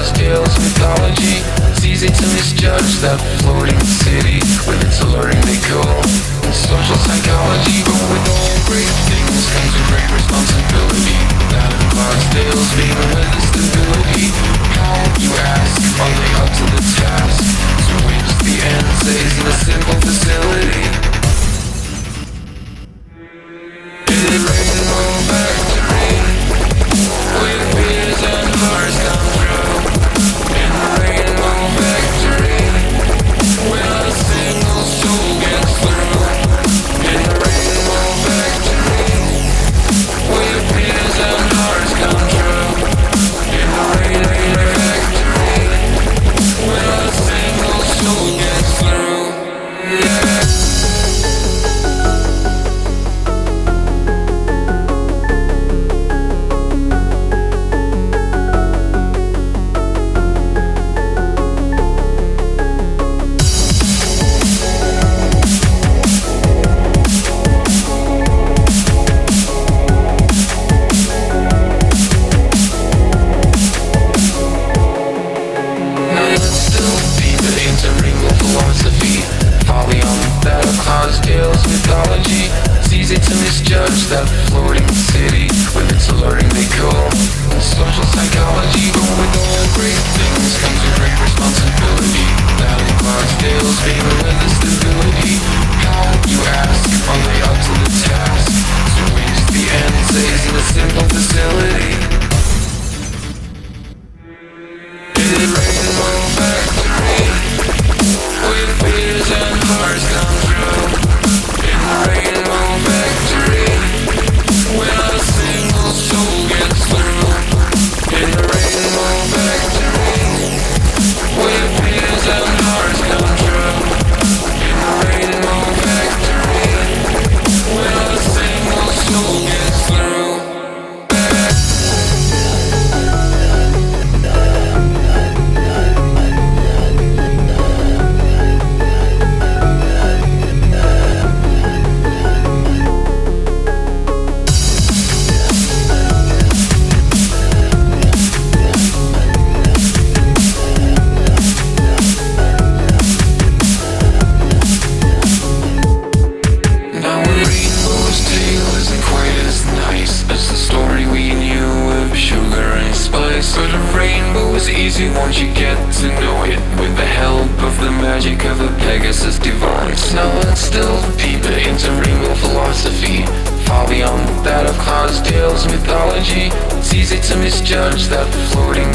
Clydesdale's mythology. It's easy to misjudge that floating city with its alluring decor. In social psychology, but with all great things comes a great responsibility. That of Clydesdale's being with the stability. How, you ask, are they up to the task? To which the end says in a simple facility. Is it rainbow factory? With beers and hearts come true. In the rainbow factory, when a single soul gets through. In the rainbow factory, with beers and hearts come true. In the rainbow factory, when a single soul gets through. Yeah. Mythology. It's easy to misjudge that floating city with its alluring decor. In social psychology, but with all great things comes a great responsibility. That of Clydesdale's being with the stability. How, you ask, are they up to the task? To which the end says in a simple facility. Is it rainbow factory? With beers and hearts come true. Rainbow factory, when a single soul gets through. In the rainbow factory, where beers and hearts come true. In the rainbow factory, when a single soul gets through. But a rainbow is easy once you get to know it, with the help of the magic of a Pegasus device. Now let's delve deeper into rainbow philosophy, far beyond that of Clydesdale's mythology. It's easy to misjudge that floating